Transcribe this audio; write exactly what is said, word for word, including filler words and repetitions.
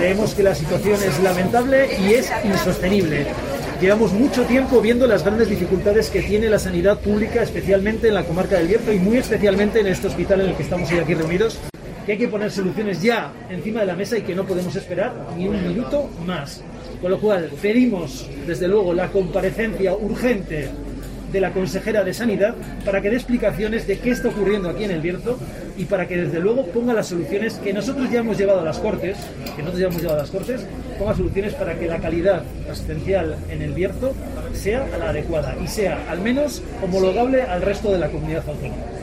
Creemos que la situación es lamentable y es insostenible. Llevamos mucho tiempo viendo las grandes dificultades que tiene la sanidad pública, especialmente en la comarca del Bierzo y muy especialmente en este hospital en el que estamos hoy aquí reunidos, que hay que poner soluciones ya encima de la mesa y que no podemos esperar ni un minuto más. Con lo cual, pedimos, desde luego, la comparecencia urgente de la consejera de Sanidad para que dé explicaciones de qué está ocurriendo aquí en el Bierzo y para que desde luego ponga las soluciones que nosotros ya hemos llevado a las Cortes, que nosotros ya hemos llevado a las Cortes, ponga soluciones para que la calidad asistencial en el Bierzo sea la adecuada y sea al menos homologable al resto de la comunidad autónoma.